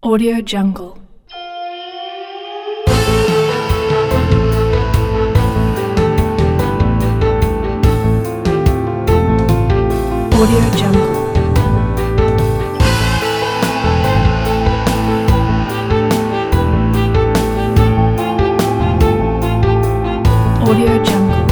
Audio Jungle. Audio Jungle. Audio Jungle.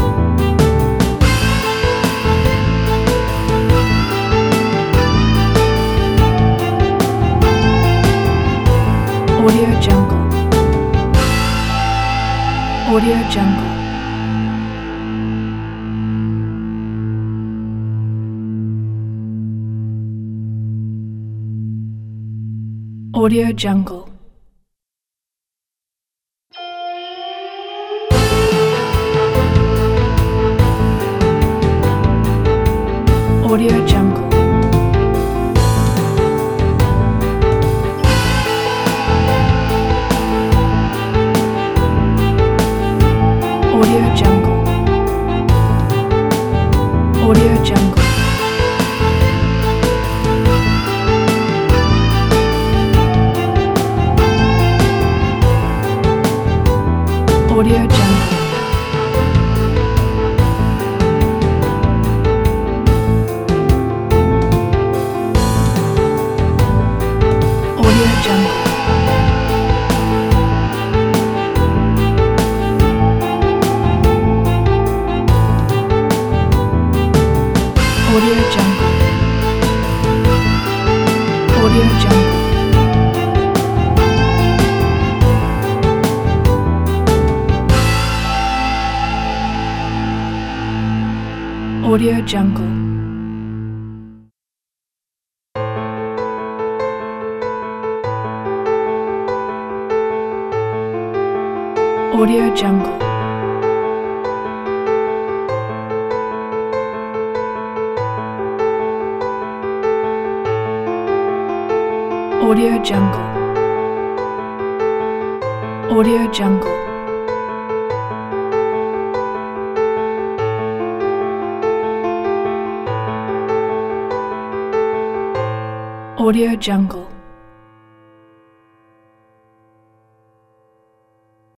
Audio Jungle. Audio Jungle. Audio Jungle. Audio Jungle. Audio Jungle. Audio Jungle. Audio Jungle. Audio Jungle. Audio Jungle. Audio Jungle. Audio Jungle. Audio Jungle. Audio Jungle. Audio Jungle. Audio Jungle.